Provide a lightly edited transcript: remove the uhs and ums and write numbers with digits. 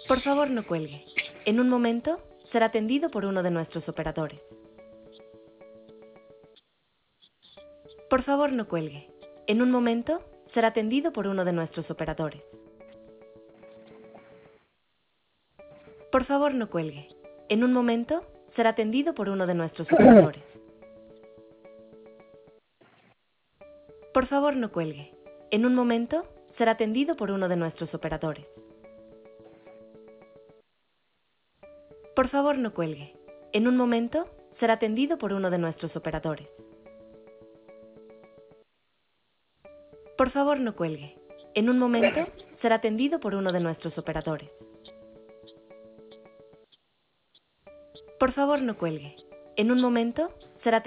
Por favor, no cuelgue. En un momento será atendido por uno de nuestros operadores. Por favor, no cuelgue. En un momento será atendido por uno de nuestros operadores. Por favor, no cuelgue. En un momento será atendido por uno de nuestros operadores. Por favor, no cuelgue. En un momento será atendido por uno de nuestros operadores. Por favor, no cuelgue. En un momento será atendido por uno de nuestros operadores. Por favor, no cuelgue. En un momento será atendido por uno de nuestros operadores. Por favor, no cuelgue. En un momento será atendido